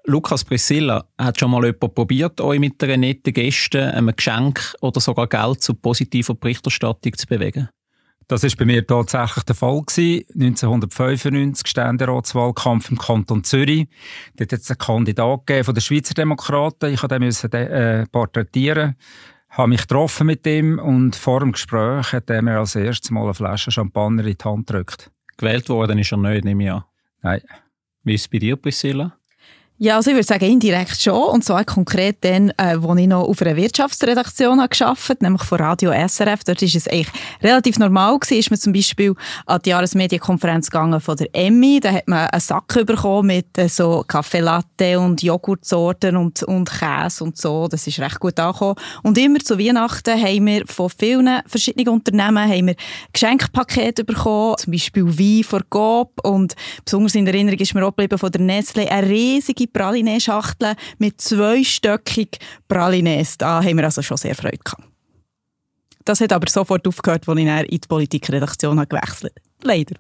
Lukas, Priscilla, hat schon mal jemand probiert, euch mit einer netten Geste, einem Geschenk oder sogar Geld zu positiver Berichterstattung zu bewegen? Das war bei mir tatsächlich der Fall. 1995 Ständeratswahlkampf im Kanton Zürich. Dort hat es einen Kandidat gegeben von den Schweizer Demokraten. Ich musste den porträtieren. Ich habe mich getroffen mit ihm und vor dem Gespräch hat er mir als erstes Mal eine Flasche Champagner in die Hand gedrückt. Gewählt worden ist er nicht, nehme ich an. Nein. Wie ist es bei dir, Priscilla? Ja, also ich würde sagen, indirekt schon. Und zwar konkret dann, wo ich noch auf einer Wirtschaftsredaktion gearbeitet habe, nämlich von Radio SRF. Dort war es eigentlich relativ normal gewesen. Ist man zum Beispiel an die Jahresmedienkonferenz gegangen von der Emmy. Da hat man einen Sack bekommen mit so Kaffee Latte und Joghurtsorten und Käse und so. Das ist recht gut angekommen. Und immer zu Weihnachten haben wir von vielen verschiedenen Unternehmen haben wir Geschenkpakete bekommen. Zum Beispiel Wein von Coop. Und besonders in Erinnerung ist mir auch geblieben von der Nestlé eine riesige Pralinee-Schachtel mit 2-stöckig Pralinés. Da haben wir also schon sehr Freude gehabt. Das hat aber sofort aufgehört, als ich dann in die Politikredaktion gewechselt habe. Leider.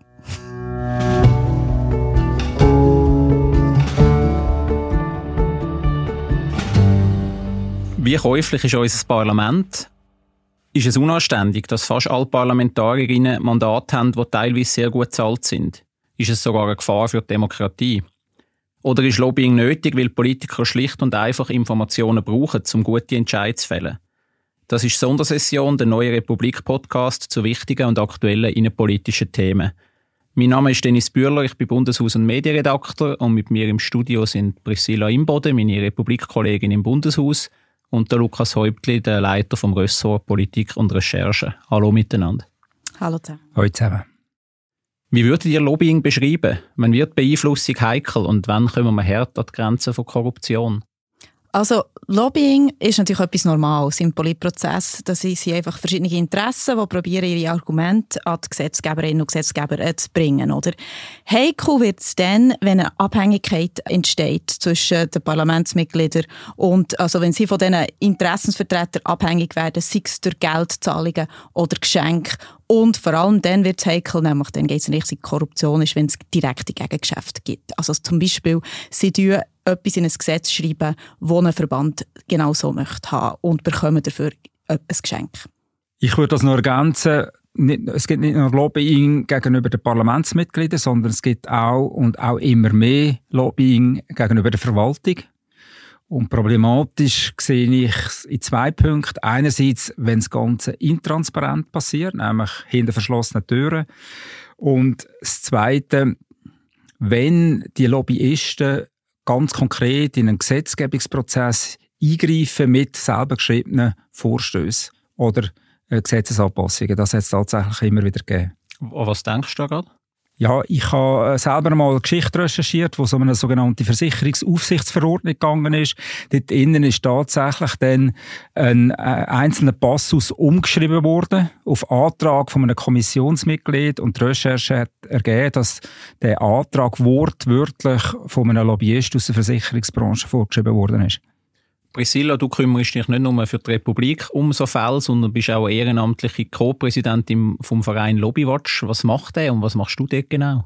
Wie käuflich ist unser Parlament? Ist es unanständig, dass fast alle Parlamentarierinnen Mandate haben, die teilweise sehr gut bezahlt sind? Ist es sogar eine Gefahr für die Demokratie? Oder ist Lobbying nötig, weil Politiker schlicht und einfach Informationen brauchen, um gute Entscheidungen zu fällen? Das ist Sondersession, der Neue Republik-Podcast zu wichtigen und aktuellen innenpolitischen Themen. Mein Name ist Dennis Bühler, ich bin Bundeshaus- und Medienredakteur und mit mir im Studio sind Priscilla Imboden, meine Republik-Kollegin im Bundeshaus, und der Lukas Häuptli, der Leiter vom Ressort Politik und Recherche. Hallo miteinander. Hallo zusammen. Hallo zusammen. Wie würdet ihr Lobbying beschreiben? Wann wird Beeinflussung heikel und wann kommen wir hart an die Grenzen von Korruption? Also Lobbying ist natürlich etwas Normales im Politprozess. Das sind einfach verschiedene Interessen, die probieren, ihre Argumente an die Gesetzgeberinnen und Gesetzgeber zu bringen. Oder? Heikel wird es dann, wenn eine Abhängigkeit entsteht zwischen den Parlamentsmitgliedern und also wenn sie von diesen Interessensvertretern abhängig werden, sei es durch Geldzahlungen oder Geschenke. Und vor allem dann wird es heikel, nämlich dann geht es in Richtung Korruption, ist, wenn es direkte Gegengeschäfte gibt. Also zum Beispiel, sie schreiben etwas in ein Gesetz schreiben, das ein Verband genau so möchte haben und bekommen dafür ein Geschenk. Ich würde das noch ergänzen. Es gibt nicht nur Lobbying gegenüber den Parlamentsmitgliedern, sondern es gibt auch und auch immer mehr Lobbying gegenüber der Verwaltung. Und problematisch sehe ich in 2 Punkten. Einerseits, wenn das Ganze intransparent passiert, nämlich hinter verschlossenen Türen. Und das Zweite, wenn die Lobbyisten ganz konkret in einen Gesetzgebungsprozess eingreifen mit selber geschriebenen Vorstößen oder Gesetzesanpassungen. Das hat es tatsächlich immer wieder gegeben. Was denkst du da gerade? Ja, ich habe selber mal eine Geschichte recherchiert, wo es um eine sogenannte Versicherungsaufsichtsverordnung gegangen ist. Dort innen ist tatsächlich dann ein einzelner Passus umgeschrieben worden auf Antrag von einem Kommissionsmitglied und die Recherche hat ergeben, dass der Antrag wortwörtlich von einem Lobbyist aus der Versicherungsbranche vorgeschrieben worden ist. Priscilla, du kümmerst dich nicht nur für die Republik um so Fälle, sondern bist auch ehrenamtliche Co-Präsidentin vom Verein Lobbywatch. Was macht der und was machst du dort genau?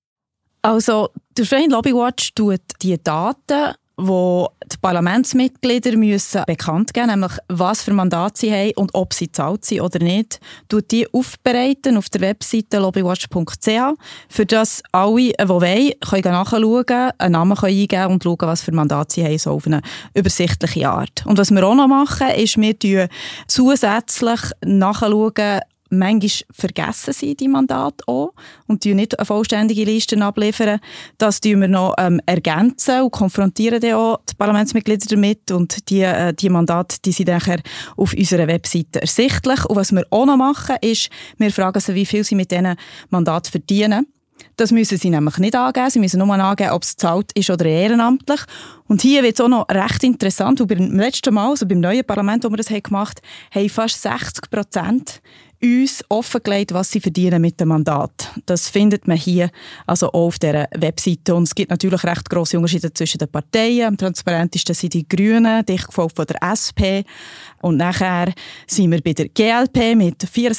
Also, der Verein Lobbywatch tut die Daten, die die Parlamentsmitglieder müssen bekannt geben, nämlich was für Mandate sie haben und ob sie bezahlt sind oder nicht, tut die aufbereiten auf der Webseite lobbywatch.ch, für das alle, die wollen, können nachschauen, einen Namen eingeben und schauen, was für Mandate sie haben, so auf eine übersichtliche Art. Und was wir auch noch machen, ist, wir zusätzlich nachschauen, manchmal vergessen sie die Mandate auch und nicht eine vollständige Liste abliefern. Das tun wir noch ergänzen und konfrontieren dann auch die Parlamentsmitglieder damit. Und die Mandate, die sind nachher auf unserer Webseite ersichtlich. Und was wir auch noch machen, ist, wir fragen sie, wie viel sie mit diesen Mandaten verdienen. Das müssen sie nämlich nicht angeben. Sie müssen nur angeben, ob es bezahlt ist oder ehrenamtlich. Und hier wird es auch noch recht interessant. Und beim letzten Mal, also beim neuen Parlament, wo wir das gemacht haben, haben fast 60% uns offengelegt, was sie verdienen mit dem Mandat. Das findet man hier also auch auf dieser Webseite. Und es gibt natürlich recht grosse Unterschiede zwischen den Parteien. Am transparentesten sind die Grünen, dicht gefolgt von der SP. Und nachher sind wir bei der GLP mit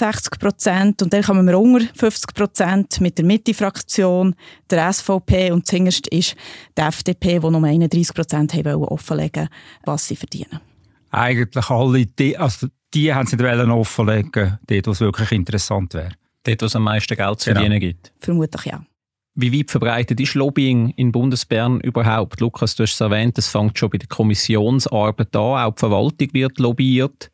64%. Und dann kommen wir unter 50% mit der Mitte-Fraktion, der SVP. Und zuerst ist die FDP, die nur 31% haben offenlegen, was sie verdienen. Eigentlich alle, die haben sie offenlegen, dort, wo es wirklich interessant wäre. Dort, wo es am meisten Geld zu verdienen gibt. Vermutlich ja. Wie weit verbreitet ist Lobbying in Bundesbern überhaupt? Lukas, du hast es erwähnt, es fängt schon bei der Kommissionsarbeit an, auch die Verwaltung wird lobbyiert.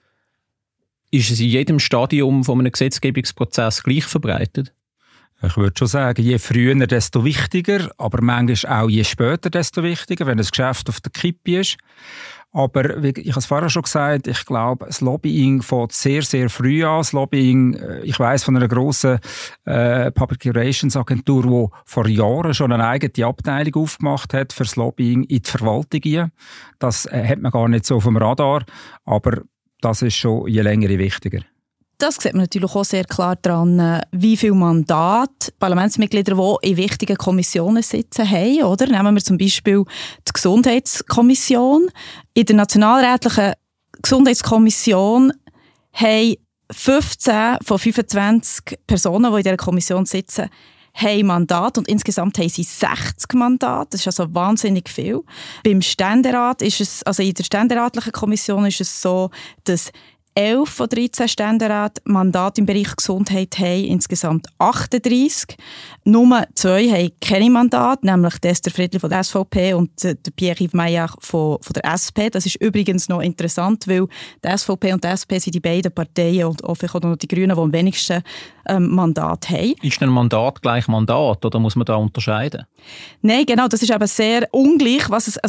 Ist es in jedem Stadium von einem Gesetzgebungsprozess gleich verbreitet? Ich würde schon sagen, je früher, desto wichtiger, aber manchmal auch je später, desto wichtiger, wenn das Geschäft auf der Kippe ist. Aber wie ich habe es vorher schon gesagt, ich glaube, das Lobbying fängt sehr, sehr früh an. Das Lobbying, ich weiss von einer grossen Public Relations Agentur, die vor Jahren schon eine eigene Abteilung aufgemacht hat für das Lobbying in die Verwaltung. Das hat man gar nicht so auf dem Radar, aber das ist schon je länger je wichtiger. Das sieht man natürlich auch sehr klar daran, wie viele Mandate Parlamentsmitglieder, die in wichtigen Kommissionen sitzen, haben. Oder? Nehmen wir zum Beispiel die Gesundheitskommission. In der Nationalrätlichen Gesundheitskommission haben 15 von 25 Personen, die in dieser Kommission sitzen, haben Mandat und insgesamt haben sie 60 Mandate. Das ist also wahnsinnig viel. Beim Ständerat ist es, also in der ständeratlichen Kommission ist es so, dass 11 von 13 Ständeräten Mandate im Bereich Gesundheit haben, insgesamt 38. Nur 2 haben keine Mandate, nämlich Esther Friedli von der SVP und der Pierre-Yves Maillard von der SP. Das ist übrigens noch interessant, weil die SVP und die SP sind die beiden Parteien und auch noch die Grünen, die am wenigsten Mandat haben. Ist ein Mandat gleich Mandat oder muss man da unterscheiden? Nein, genau, das ist eben sehr ungleich.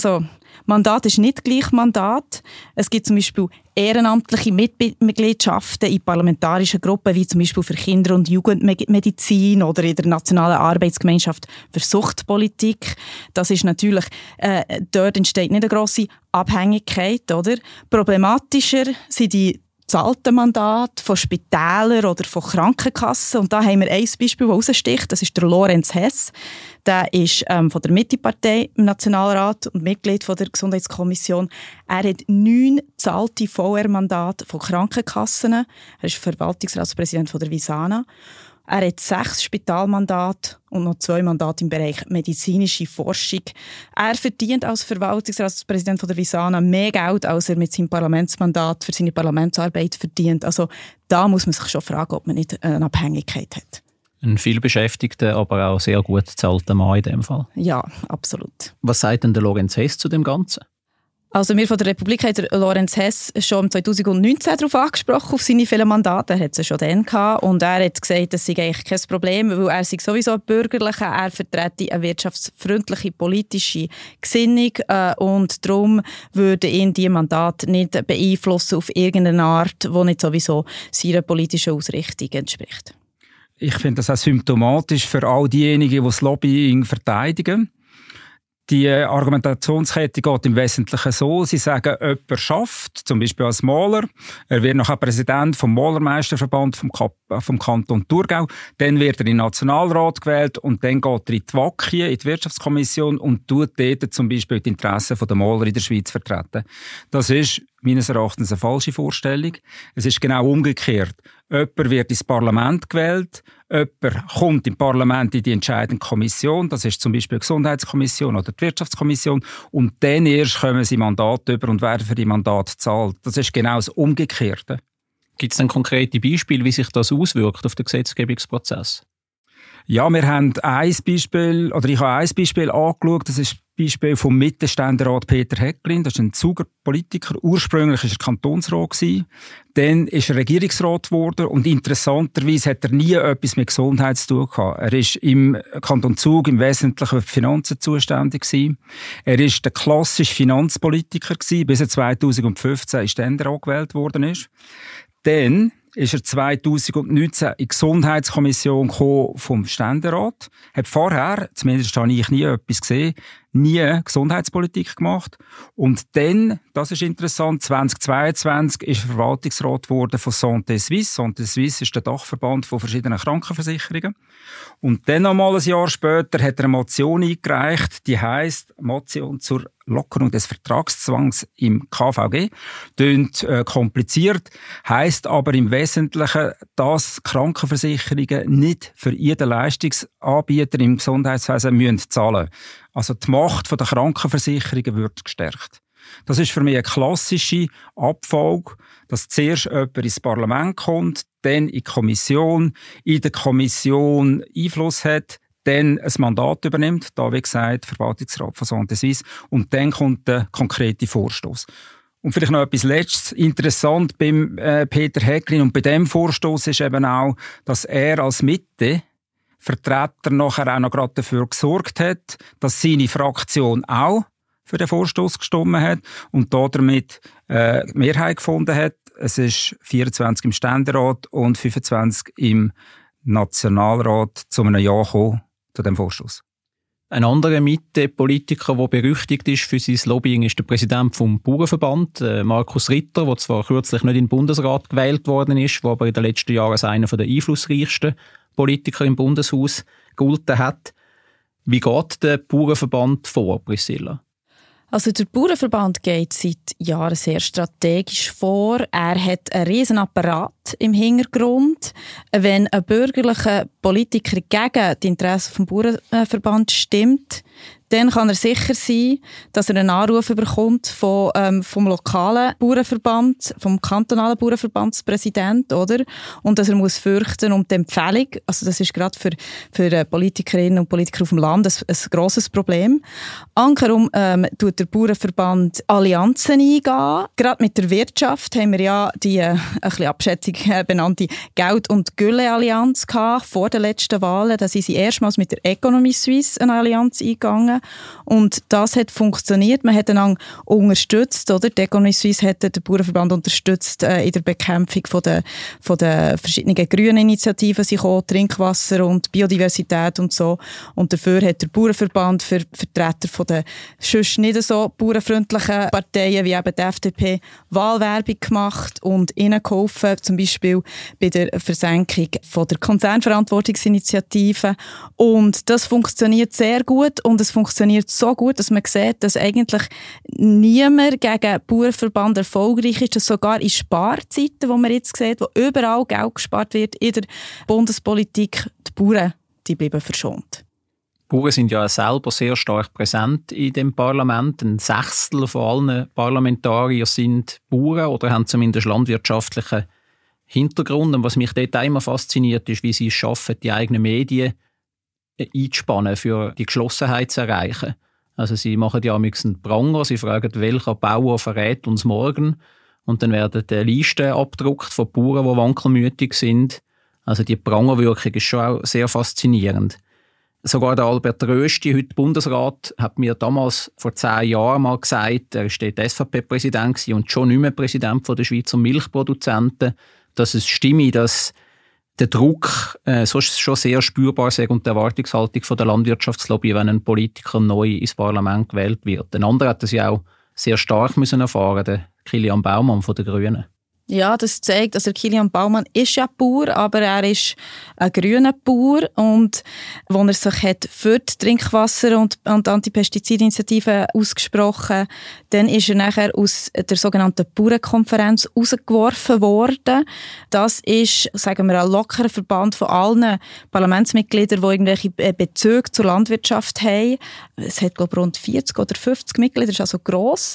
Mandat ist nicht gleich Mandat. Es gibt zum Beispiel ehrenamtliche Mitgliedschaften in parlamentarischen Gruppen, wie zum Beispiel für Kinder- und Jugendmedizin oder in der Nationalen Arbeitsgemeinschaft für Suchtpolitik. Das ist natürlich, dort entsteht nicht eine grosse Abhängigkeit, oder? Problematischer sind die zahlten Mandate von Spitälern oder von Krankenkassen. Und da haben wir ein Beispiel, das raussticht. Das ist der Lorenz Hess. Der ist von der Mitte-Partei im Nationalrat und Mitglied von der Gesundheitskommission. Er hat 9 zahlte VR-Mandate von Krankenkassen. Er ist Verwaltungsratspräsident von der Visana. Er hat 6 Spitalmandate und noch 2 Mandate im Bereich medizinische Forschung. Er verdient als Verwaltungsratspräsident von der Visana mehr Geld, als er mit seinem Parlamentsmandat für seine Parlamentsarbeit verdient. Also da muss man sich schon fragen, ob man nicht eine Abhängigkeit hat. Ein vielbeschäftigter, aber auch sehr gut bezahlter Mann in dem Fall. Ja, absolut. Was sagt denn der Lorenz Hess zu dem Ganzen? Also wir von der Republik haben Lorenz Hess schon 2019 darauf angesprochen, auf seine vielen Mandate. Er hat sie schon dann gehabt. Und er hat gesagt, das sei eigentlich kein Problem, weil er sei sowieso ein Bürgerlicher, er vertrete eine wirtschaftsfreundliche politische Gesinnung und darum würde ihn diese Mandate nicht beeinflussen auf irgendeine Art, die nicht sowieso seiner politischen Ausrichtung entspricht. Ich finde das auch symptomatisch für all diejenigen, die das Lobbying verteidigen. Die Argumentationskette geht im Wesentlichen so, sie sagen, jemand schafft, zum Beispiel als Maler, er wird nachher Präsident vom Malermeisterverband vom Kanton Thurgau, dann wird er in den Nationalrat gewählt und dann geht er in die WAC, in die Wirtschaftskommission und tut dort zum Beispiel die Interessen der Maler in der Schweiz vertreten. Das ist meines Erachtens eine falsche Vorstellung. Es ist genau umgekehrt. Jemand wird ins Parlament gewählt, jemand kommt im Parlament in die entscheidende Kommission, das ist zum Beispiel die Gesundheitskommission oder die Wirtschaftskommission, und dann erst kommen sie Mandate über und werden für die Mandate gezahlt. Das ist genau das Umgekehrte. Gibt es denn konkrete Beispiele, wie sich das auswirkt auf den Gesetzgebungsprozess? Ja, wir haben ein Beispiel, oder ich habe ein Beispiel angeschaut, das ist das Beispiel vom Mittelständerat Peter Häcklin, das ist ein Zuger Politiker, ursprünglich war er Kantonsrat gewesen, dann ist er Regierungsrat geworden und interessanterweise hat er nie etwas mit Gesundheit zu tun gehabt. Er ist im Kanton Zug im Wesentlichen für die Finanzen zuständig gewesen. Er ist der klassische Finanzpolitiker gewesen, bis er 2015 in Ständerat gewählt worden ist. Dann ist er 2019 in die Gesundheitskommission gekommen vom Ständerat. Hat vorher, zumindest habe ich nie etwas gesehen, nie Gesundheitspolitik gemacht. Und dann, das ist interessant, 2022 ist er Verwaltungsrat geworden von Santé Suisse. Santé Suisse ist der Dachverband von verschiedenen Krankenversicherungen. Und dann nochmal ein Jahr später hat er eine Motion eingereicht, die heisst Motion zur Lockerung des Vertragszwangs im KVG. Klingt kompliziert, heisst aber im Wesentlichen, dass Krankenversicherungen nicht für jeden Leistungsanbieter im Gesundheitswesen zahlen müssen. Also die Macht der Krankenversicherungen wird gestärkt. Das ist für mich eine klassische Abfolge, dass zuerst jemand ins Parlament kommt, dann in die Kommission, in der Kommission Einfluss hat, dann ein Mandat übernimmt, da wie gesagt Verwaltungsrat von Santé Suisse, und dann kommt der konkrete Vorstoß. Und vielleicht noch etwas Letztes. Interessant beim Peter Hägglin und bei dem Vorstoß ist eben auch, dass er als Mitte-Vertreter nachher auch noch gerade dafür gesorgt hat, dass seine Fraktion auch für den Vorstoß gestimmt hat und damit Mehrheit gefunden hat. Es ist 24 im Ständerat und 25 im Nationalrat zu einem Ja gekommen zu dem Vorstoß. Ein anderer Mitte-Politiker, der berüchtigt ist für sein Lobbying, ist der Präsident vom Bauernverband, Markus Ritter, der zwar kürzlich nicht in den Bundesrat gewählt worden ist, der aber in den letzten Jahren als einer der einflussreichsten Politiker im Bundeshaus gegolten hat. Wie geht der Bauernverband vor, Priscilla? Also der Bauernverband geht seit Jahren sehr strategisch vor. Er hat einen riesen Apparat im Hintergrund. Wenn ein bürgerlicher Politiker gegen die Interessen des Bauernverband stimmt, dann kann er sicher sein, dass er einen Anruf bekommt vom lokalen Bauernverband, vom kantonalen Bauernverbandspräsident, oder? Und dass er muss fürchten um die Empfehlung. Also das ist gerade für Politikerinnen und Politiker auf dem Land ein grosses Problem. Ankerum tut der Bauernverband Allianzen eingehen. Gerade mit der Wirtschaft haben wir ja die ein bisschen abschätzig benannte Geld- und Gülle-Allianz gehabt vor den letzten Wahlen. Da sind sie erstmals mit der Economy Suisse eine Allianz eingegangen. Und das hat funktioniert. Man hat einander unterstützt, oder? Die Economy Suisse hat den Bauernverband unterstützt in der Bekämpfung von den verschiedenen grünen Initiativen, Trinkwasser und Biodiversität und so. Und dafür hat der Bauernverband für Vertreter von den sonst nicht so bauernfreundlichen Parteien wie eben die FDP Wahlwerbung gemacht und ihnen geholfen, zum Beispiel bei der Versenkung von der Konzernverantwortungsinitiative. Und das funktioniert sehr gut und es funktioniert so gut, dass man sieht, dass eigentlich niemand gegen den Bauernverband erfolgreich ist, dass sogar in Sparzeiten, wo man jetzt sieht, wo überall Geld gespart wird in der Bundespolitik, die Bauern, die bleiben verschont. Die Bauern sind ja selber sehr stark präsent in dem Parlament. Ein Sechstel von allen Parlamentarier sind Bauern oder haben zumindest landwirtschaftlichen Hintergrund. Und was mich dort immer fasziniert, ist, wie sie es schaffen, die eigenen Medien einzuspannen, für die Geschlossenheit zu erreichen. Also sie machen ja einen Pranger, sie fragen, welcher Bauer verrät uns morgen, und dann werden Listen abgedruckt von Bauern, die wankelmütig sind. Also die Prangerwirkung ist schon auch sehr faszinierend. Sogar der Albert Rösti, heute Bundesrat, hat mir damals vor 10 Jahren mal gesagt, er war dort SVP-Präsident und schon nicht mehr Präsident der Schweizer Milchproduzenten, dass es stimme, dass der Druck schon sehr spürbar ist und die Erwartungshaltung von der Landwirtschaftslobby, wenn ein Politiker neu ins Parlament gewählt wird. Ein anderer hat das ja auch sehr stark müssen erfahren, der Kilian Baumann von den Grünen. Ja, das zeigt, also Kilian Baumann ist ja Bauer, aber er ist ein grüner Bauer, und als er sich hat für die Trinkwasser- und Antipestizidinitiative ausgesprochen, dann ist er nachher aus der sogenannten Bauernkonferenz rausgeworfen worden. Das ist, sagen wir, ein lockerer Verband von allen Parlamentsmitgliedern, die irgendwelche Bezüge zur Landwirtschaft haben. Es hat, glaube ich, rund 40 oder 50 Mitglieder, das ist also gross.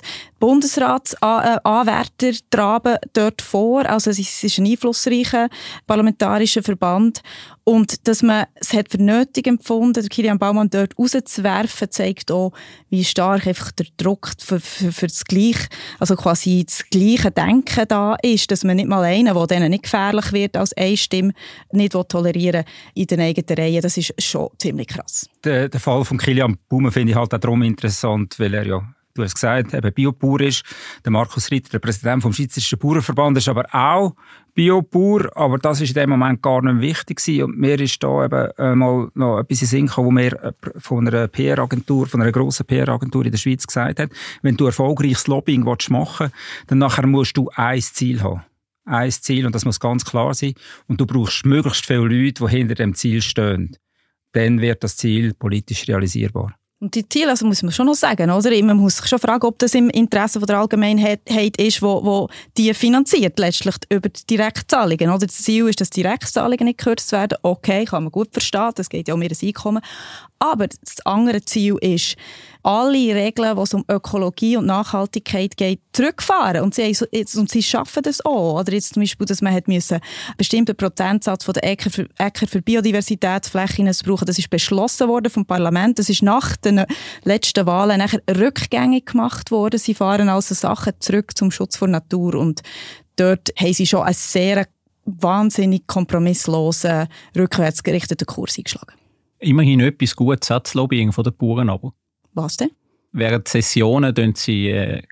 Bundesratsanwärter traben dort vor, also es ist ein einflussreicher parlamentarischer Verband. Und dass man es hat für nötig empfunden, der Kilian Baumann dort rauszuwerfen, zeigt auch, wie stark einfach der Druck für das Gleiche, also quasi das gleiche Denken da ist, dass man nicht mal einen, der denen nicht gefährlich wird, als eine Stimme nicht tolerieren in den eigenen Reihen. Das ist schon ziemlich krass. Der Fall von Kilian Baumann finde ich halt auch darum interessant, weil er ja du hast gesagt, eben Biobauer ist. Der Markus Ritter, der Präsident vom Schweizerischen Bauernverband, ist aber auch Biobauer, aber das ist in dem Moment gar nicht wichtig gewesen. Und mir ist da eben mal noch etwas in den Sinn gekommen, wo mir von einer PR-Agentur, von einer grossen PR-Agentur in der Schweiz gesagt hat, wenn du erfolgreiches Lobbying machen willst, dann nachher musst du ein Ziel haben. Ein Ziel, und das muss ganz klar sein. Und du brauchst möglichst viele Leute, die hinter dem Ziel stehen. Dann wird das Ziel politisch realisierbar. Und die Ziele, also muss man schon noch sagen, oder? Man muss sich schon fragen, ob das im Interesse der Allgemeinheit ist, wo die finanziert, letztlich über die Direktzahlungen. Oder das Ziel ist, dass die Direktzahlungen nicht gekürzt werden. Okay, kann man gut verstehen, das geht ja um ihr Einkommen. Aber das andere Ziel ist, alle Regeln, wo es um Ökologie und Nachhaltigkeit geht, zurückfahren. Und sie schaffen das auch. Oder jetzt zum Beispiel, dass man einen bestimmten Prozentsatz von der Äcker für Biodiversitätsflächen brauchen. Das ist beschlossen worden vom Parlament. Das ist nach den letzten Wahlen nachher rückgängig gemacht worden. Sie fahren also Sachen zurück zum Schutz der Natur. Und dort haben sie schon einen sehr wahnsinnig kompromisslosen, rückwärtsgerichteten Kurs eingeschlagen. Immerhin etwas Gutes hat das Lobbying der Bauern aber. Was denn? Während Sessionen tun sie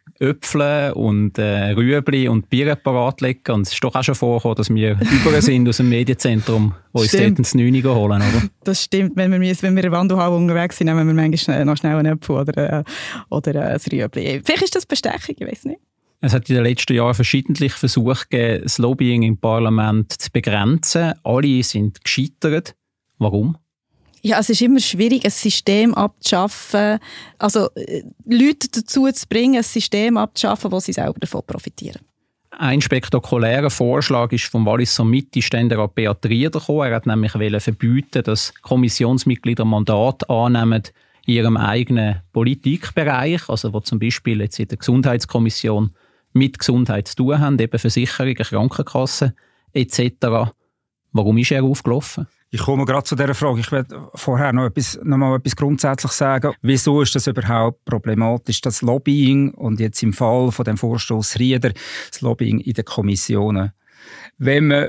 Äpfel und Rüebli und Bier parat legen. Und es ist doch auch schon vorgekommen, dass wir über sind aus dem Medienzentrum, wo uns dort ins 9 Uhr holen, oder? Das stimmt. Wenn wir in der Wandelhalle unterwegs sind, nehmen wir manchmal noch schnell einen Äpfel oder ein Rüebli. Vielleicht ist das Bestechung, ich weiß nicht. Es hat in den letzten Jahren verschiedentlich Versuche gegeben, das Lobbying im Parlament zu begrenzen. Alle sind gescheitert. Warum? Ja, es ist immer schwierig, ein System abzuschaffen, also Leute dazu zu bringen, ein System abzuschaffen, wo sie selber davon profitieren. Ein spektakulärer Vorschlag ist vom Walliser Mitte-Ständerat Beat Rieder gekommen. Er hat nämlich verbieten, dass Kommissionsmitglieder Mandat annehmen in ihrem eigenen Politikbereich, also wo zum Beispiel jetzt in der Gesundheitskommission mit Gesundheit zu tun haben, eben Versicherungen, Krankenkassen etc. Warum ist er aufgelaufen? Ich komme gerade zu dieser Frage. Ich werde vorher noch mal etwas grundsätzlich sagen. Wieso ist das überhaupt problematisch, das Lobbying und jetzt im Fall von dem Vorstoß Rieder, das Lobbying in den Kommissionen? Wenn man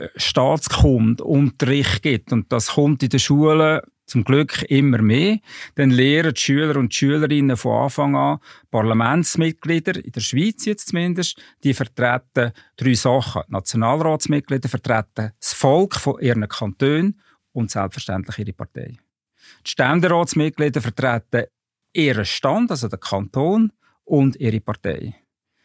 Staatskundeunterricht gibt, und das kommt in den Schulen zum Glück immer mehr, dann lehren die Schüler und die Schülerinnen von Anfang an, Parlamentsmitglieder, in der Schweiz jetzt zumindest, die vertreten 3 Sachen. Die Nationalratsmitglieder vertreten das Volk von ihren Kantonen und selbstverständlich ihre Partei. Die Ständeratsmitglieder vertreten ihren Stand, also den Kanton, und ihre Partei.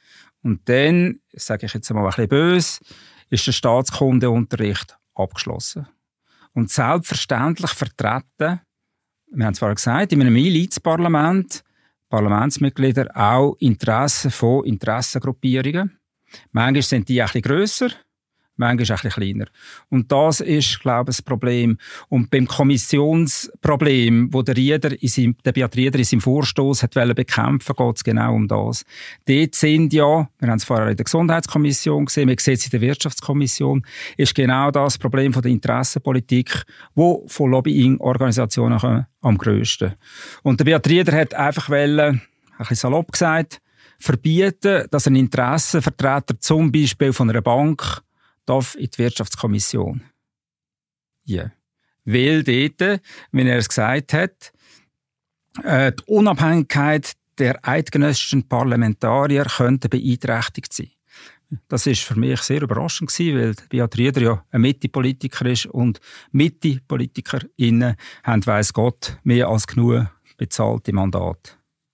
Und dann, sage ich jetzt mal ein bisschen böse, ist der Staatskundeunterricht abgeschlossen. Und selbstverständlich vertreten, wir haben es vorhin gesagt, in einem Milizparlament Parlamentsmitglieder auch Interessen von Interessengruppierungen. Manchmal sind die ein bisschen grösser, manchmal ein bisschen kleiner. Und das ist, glaube ich, das Problem. Und beim Kommissionsproblem, wo der Beat Rieder in seinem Vorstoss bekämpfen wollte, geht es genau um das. Dort sind ja, wir haben es vorher in der Gesundheitskommission gesehen, wir sehen es in der Wirtschaftskommission, ist genau das Problem von der Interessenpolitik, wo von Lobbying-Organisationen am grössten. Und der Beat Rieder hat einfach ein bisschen salopp gesagt, verbieten, dass ein Interessenvertreter zum Beispiel von einer Bank darf in die Wirtschaftskommission. Ja. Weil dort, wie er es gesagt hat, die Unabhängigkeit der eidgenössischen Parlamentarier könnte beeinträchtigt sein. Das ist für mich sehr überraschend gewesen, weil Beat Rieder ja ein Mitte-Politiker ist und Mitte-PolitikerInnen haben, weiss Gott, mehr als genug bezahlte Mandate.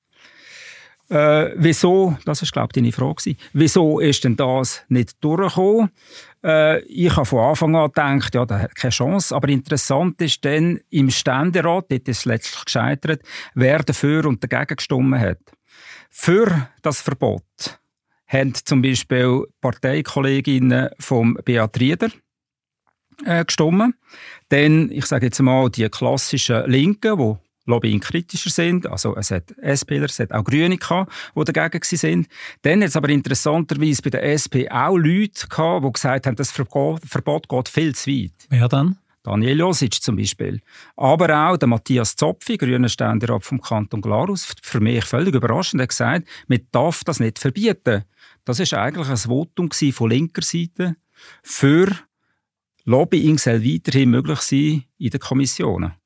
Wieso, das ist, glaube ich, deine Frage, wieso ist denn das nicht durchgekommen? Ich habe von Anfang an gedacht, ja, da hat keine Chance. Aber interessant ist dann, im Ständerat, dort ist es letztlich gescheitert, wer dafür und dagegen gestimmt hat. Für das Verbot haben zum Beispiel Parteikolleginnen vom Beat Rieder gestimmt. Dann, ich sage jetzt mal, die klassischen Linken, die Lobbying-kritischer sind. Also es hat SPler, es hat auch Grüne gehabt, die dagegen sind. Dann hat es aber interessanterweise bei der SP auch Leute gehabt, die gesagt haben, das Verbot geht viel zu weit. Wer dann? Daniel Josic zum Beispiel. Aber auch der Matthias Zopfi, grüner Ständerat vom Kanton Glarus, für mich völlig überraschend, hat gesagt, man darf das nicht verbieten. Das war eigentlich ein Votum von linker Seite für Lobbying soll weiterhin möglich sein in den Kommissionen.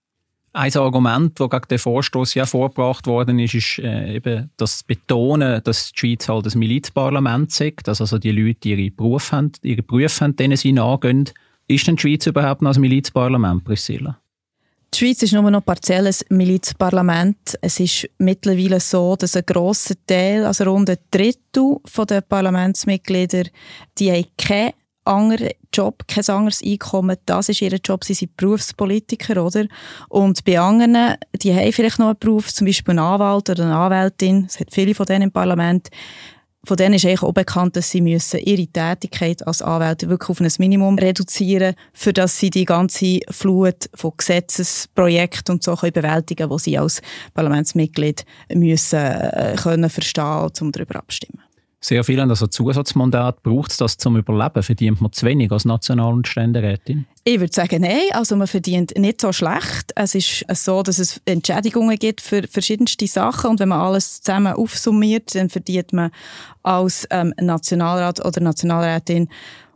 Ein Argument, das gegen den Vorstoss ja vorgebracht worden ist, ist eben das Betonen, dass die Schweiz halt ein Milizparlament sei, dass also die Leute ihre Berufe haben, denen sie nachgehen. Ist denn die Schweiz überhaupt noch ein Milizparlament, Priscilla? Die Schweiz ist nur noch partiell ein Milizparlament. Es ist mittlerweile so, dass ein grosser Teil, also rund ein Drittel der Parlamentsmitglieder, die haben keinen anderen Job, kein anderes Einkommen. Das ist ihr Job, sie sind Berufspolitiker, oder? Und bei anderen, die haben vielleicht noch einen Beruf, zum Beispiel ein Anwalt oder eine Anwältin, es hat viele von denen im Parlament. Von denen ist eigentlich auch bekannt, dass sie müssen ihre Tätigkeit als Anwälte wirklich auf ein Minimum reduzieren, für dass sie die ganze Flut von Gesetzesprojekten und so können bewältigen, die sie als Parlamentsmitglied müssen können verstehen, um darüber abstimmen. Sehr viele haben also Zusatzmandat. Braucht es das zum Überleben? Verdient man zu wenig als National- und Ständerätin? Ich würde sagen, nein. Also man verdient nicht so schlecht. Es ist so, dass es Entschädigungen gibt für verschiedenste Sachen. Und wenn man alles zusammen aufsummiert, dann verdient man als Nationalrat oder Nationalrätin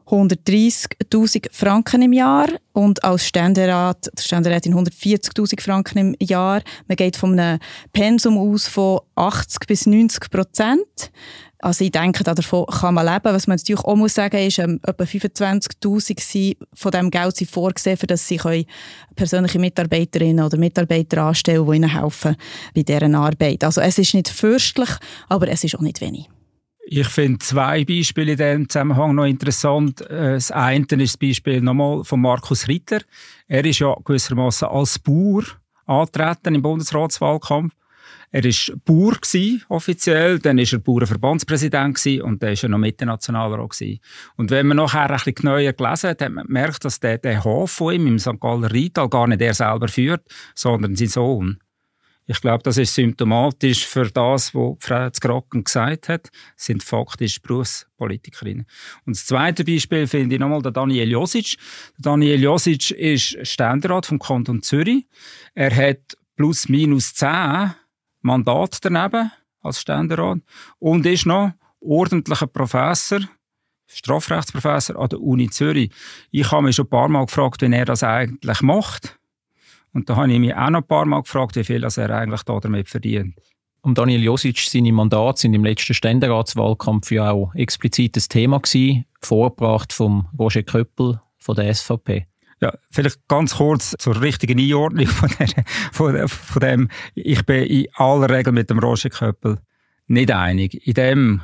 130'000 Franken im Jahr und als Ständerat, Ständerätin 140'000 Franken im Jahr. Man geht von einem Pensum aus von 80-90%. Also ich denke, davon kann man leben. Was man natürlich auch muss sagen, ist, etwa 25'000 von diesem Geld sind vorgesehen, für dass sie persönliche Mitarbeiterinnen oder Mitarbeiter anstellen, die ihnen helfen bei deren Arbeit. Also es ist nicht fürstlich, aber es ist auch nicht wenig. Ich finde 2 Beispiele in diesem Zusammenhang noch interessant. Das eine ist das Beispiel nochmal von Markus Ritter. Er ist ja gewissermaßen als Bauer angetreten im Bundesratswahlkampf. Er war Bauer offiziell, dann war er Bauernverbandspräsident und dann war er noch Mitte-Nationalrat. Und wenn man nachher ein bisschen genauer gelesen hat, hat man gemerkt, dass der Hof von ihm im St. Galler Rheintal gar nicht er selber führt, sondern sein Sohn. Ich glaube, das ist symptomatisch für das, was Frau Zgrocken gesagt hat, sind faktisch Berufspolitikerinnen. Und das zweite Beispiel finde ich nochmal der Daniel Josic. Daniel Josic ist Ständerat vom Kanton Zürich. Er hat plus minus 10 Mandate daneben als Ständerat und ist noch ordentlicher Professor, Strafrechtsprofessor an der Uni Zürich. Ich habe mich schon ein paar Mal gefragt, wie er das eigentlich macht. Und da habe ich mich auch noch ein paar Mal gefragt, wie viel er eigentlich damit verdient. Und Daniel Josic, seine Mandate sind im letzten Ständeratswahlkampf ja auch explizit das Thema gewesen, vorgebracht vom Roger Köppel von der SVP. Ja, vielleicht ganz kurz zur richtigen Einordnung von dem. Ich bin in aller Regel mit dem Roger Köppel nicht einig. In dem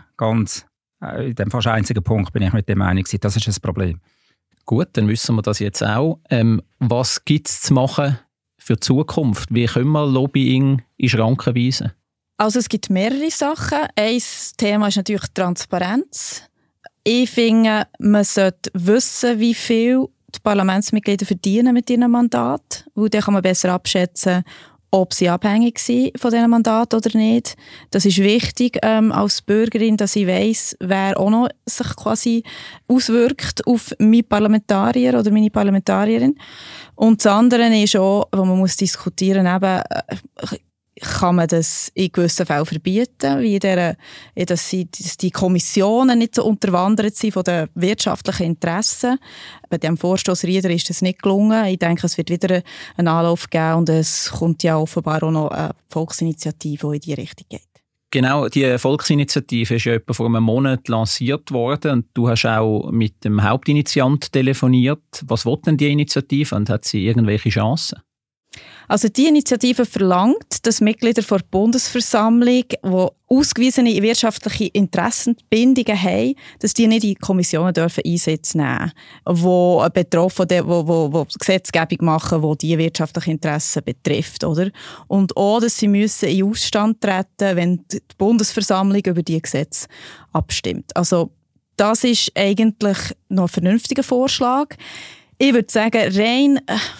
fast einzigen Punkt bin ich mit dem einig gewesen. Das ist ein Problem. Gut, dann wissen wir das jetzt auch. Was gibt es zu machen für die Zukunft? Wie können wir Lobbying in Schranken weisen? Also es gibt mehrere Sachen. Ein Thema ist natürlich Transparenz. Ich finde, man sollte wissen, wie viel die Parlamentsmitglieder verdienen mit ihrem Mandat. Weil dann kann man besser abschätzen, ob sie abhängig sind von diesem Mandat oder nicht. Das ist wichtig als Bürgerin, dass ich weiss, wer auch noch sich quasi auswirkt auf meinen Parlamentarier oder meine Parlamentarierin. Und das andere ist auch, wo man muss diskutieren, eben, kann man das in gewissen Fällen verbieten, wie dass die Kommissionen nicht so unterwandert sind von den wirtschaftlichen Interessen. Bei dem Vorstoss Rieder ist das nicht gelungen. Ich denke, es wird wieder einen Anlauf geben und es kommt ja offenbar auch noch eine Volksinitiative, die in diese Richtung geht. Genau, die Volksinitiative ist ja etwa vor einem Monat lanciert worden und du hast auch mit dem Hauptinitiant telefoniert. Was will denn die Initiative und hat sie irgendwelche Chancen? Also die Initiative verlangt, dass Mitglieder der Bundesversammlung, die ausgewiesene wirtschaftliche Interessenbindungen haben, dass die nicht in Kommissionen dürfen Einsätze nehmen dürfen, die betroffen, die Gesetzgebung machen, die diese wirtschaftlichen Interessen betrifft. Oder? Und auch, dass sie müssen in Ausstand treten, wenn die Bundesversammlung über diese Gesetze abstimmt. Also das ist eigentlich noch ein vernünftiger Vorschlag. Ich würde sagen, rein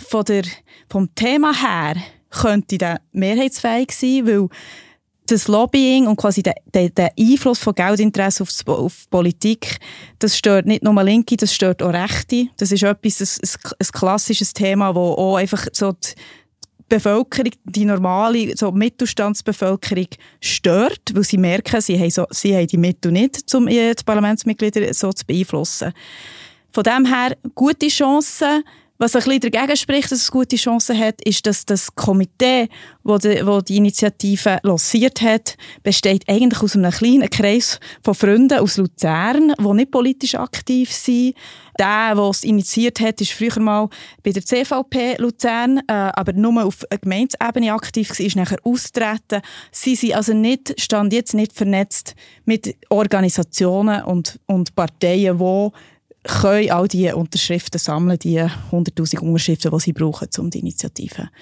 vom Thema her könnte der mehrheitsfähig sein, weil das Lobbying und quasi der Einfluss von Geldinteressen auf Politik, das stört nicht nur Linke, das stört auch Rechte. Das ist etwas, ein klassisches Thema, das auch einfach so die Bevölkerung, die normale so Mittelstandsbevölkerung stört, weil sie merken, sie haben die Mittel nicht, um die Parlamentsmitglieder so zu beeinflussen. Von dem her gute Chancen. Was ein bisschen dagegen spricht, dass es gute Chancen hat, ist, dass das Komitee, das die Initiative lanciert hat, besteht eigentlich aus einem kleinen Kreis von Freunden aus Luzern, die nicht politisch aktiv sind. Der es initiiert hat, war früher mal bei der CVP Luzern, aber nur auf Gemeindeebene aktiv war, ist nachher austreten. Sie sind also stand jetzt nicht vernetzt mit Organisationen und Parteien, die können all die Unterschriften sammeln, die 100'000 Unterschriften, die sie brauchen, um die Initiative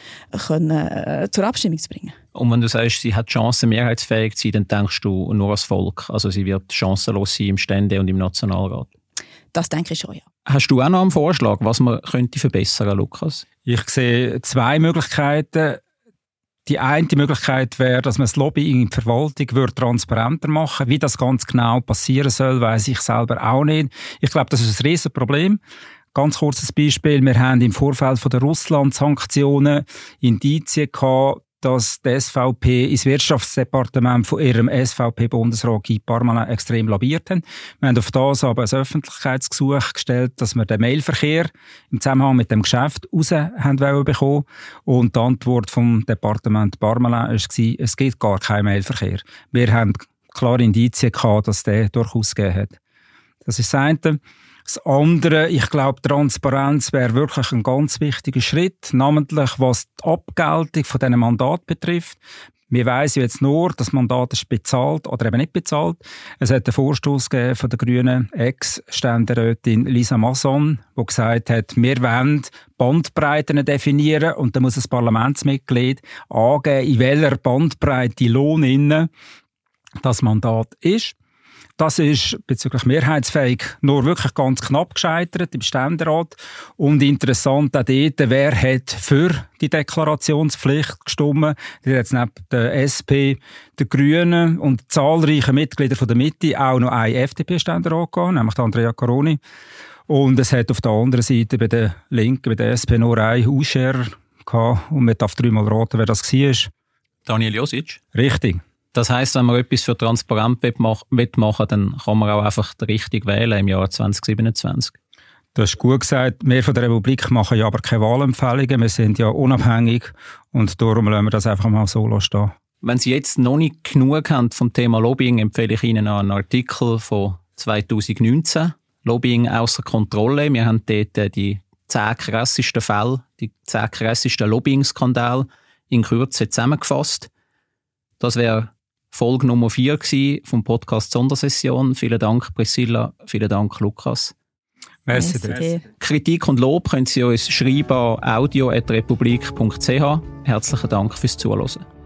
zur Abstimmung zu bringen. Und wenn du sagst, sie hat Chancen, mehrheitsfähig zu sein, dann denkst du nur als Volk. Also sie wird chancenlos sein im Stände- und im Nationalrat. Das denke ich schon, ja. Hast du auch noch einen Vorschlag, was man könnte verbessern, Lukas? Ich sehe zwei Möglichkeiten. Die eine Möglichkeit wäre, dass man das Lobbying in der Verwaltung transparenter machen würde. Wie das ganz genau passieren soll, weiss ich selber auch nicht. Ich glaube, das ist ein Riesenproblem. Ganz kurzes Beispiel. Wir haben im Vorfeld von der Russland-Sanktionen Indizien gehabt, dass die SVP ins Wirtschaftsdepartement von ihrem SVP-Bundesrat Guy Parmelin extrem lobbyiert haben. Wir haben auf das aber ein Öffentlichkeitsgesuch gestellt, dass wir den Mailverkehr im Zusammenhang mit dem Geschäft raus haben bekommen. Und die Antwort vom Departement Parmelin war, es gibt gar keinen Mailverkehr. Wir haben klare Indizien gehabt, dass der durchaus gegeben hat. Das ist das eine. Das andere, ich glaube, Transparenz wäre wirklich ein ganz wichtiger Schritt, namentlich was die Abgeltung von diesen Mandaten betrifft. Wir weiss jetzt nur, dass Mandat ist bezahlt oder eben nicht bezahlt. Es hat einen Vorstoß gegeben von der grünen Ex-Ständerätin Lisa Masson, die gesagt hat, wir wollen Bandbreiten definieren und dann muss das Parlamentsmitglied angeben, in welcher Bandbreite Lohn das Mandat ist. Das ist bezüglich mehrheitsfähig nur wirklich ganz knapp gescheitert im Ständerat. Und interessant auch dort, wer hat für die Deklarationspflicht gestimmt. Da hat es neben der SP, den Grünen und zahlreichen Mitgliedern von der Mitte auch noch einen FDP-Ständerat gehabt, nämlich Andrea Caroni. Und es hat auf der anderen Seite bei der Linken, bei der SP, nur einen Ausscherer gehabt. Und man darf dreimal raten, wer das war. Daniel Josic. Richtig. Das heisst, wenn man etwas für Transparenz machen, dann kann man auch einfach richtig wählen im Jahr 2027. Das ist gut gesagt. Wir von der Republik machen ja aber keine Wahlempfehlungen. Wir sind ja unabhängig und darum lassen wir das einfach mal so stehen. Wenn Sie jetzt noch nicht genug haben vom Thema Lobbying, empfehle ich Ihnen einen Artikel von 2019. Lobbying außer Kontrolle. Wir haben dort die 10 krassesten Fälle, die 10 krassesten Lobbying-Skandale in Kürze zusammengefasst. Das wäre Folge Nummer 4 gewesen vom Podcast Sondersession. Vielen Dank, Priscilla. Vielen Dank, Lukas. Merci. Kritik und Lob können Sie uns schreiben an audio@republik.ch. Herzlichen Dank fürs Zuhören.